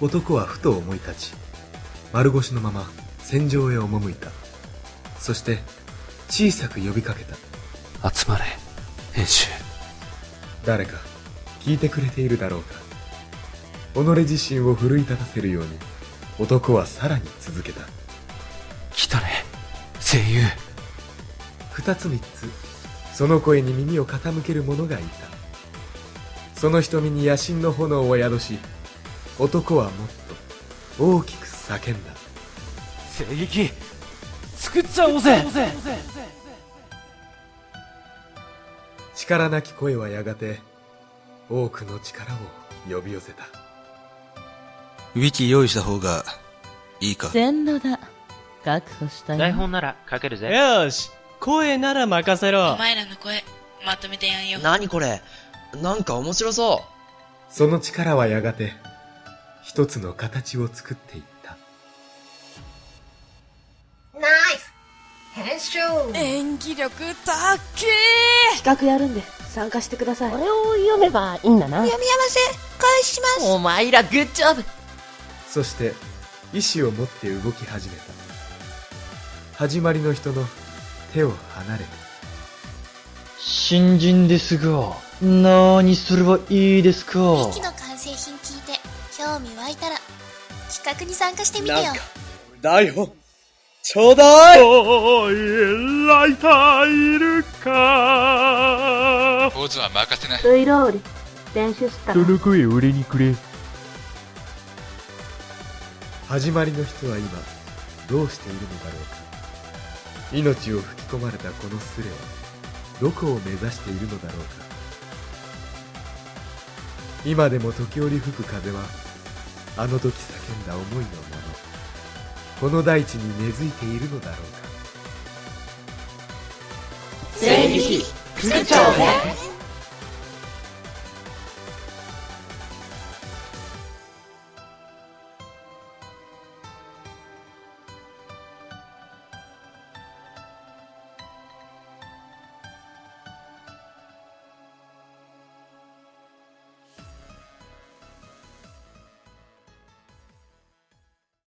男はふと思い立ち、丸腰のまま戦場へ赴いた。そして小さく呼びかけた。 集まれ、編集。 誰か聞いてくれているだろうか。己自身を奮い立たせるように男はさらに続けた。 来たね、声優。 二つ三つ、その声に耳を傾ける者がいた。その瞳に野心の炎を宿し、男はもっと大きく叫んだ。 声劇作っちゃおうぜ。 力なき声はやがて多くの力を呼び寄せた。 ウィキ用意した方がいいか。 線路だ。確保したよ。 台本なら書けるぜ。 よーし、声なら任せろ。 お前らの声まとめてやんよ。 何これ、なんか面白そう。 その力はやがて一つの形を作っていった。 ナイス編集。 演技力たっけー。 企画やるんで参加してください。 これを読めばいいんだな。 読み合わせ返します。 お前らグッジョブ。 そして意志を持って動き始めた。始まりの人の手を離れて。 新人ですが、何すればいいですか。 ウィキの完成品聞いて興味湧いたら企画に参加してみてよ。 なんか台本ちょうだい。 おい、ライターいるか。 ポーズは任せな。 ルイロール練習したら。 その声俺にくれ。 始まりの人は今どうしているのだろうか。命を吹き込まれたこのスレはどこを目指しているのだろうか。今でも時折吹く風はあの時叫んだ思いのもの、この大地に根付いているのだろうか。 声劇作っちゃおうね。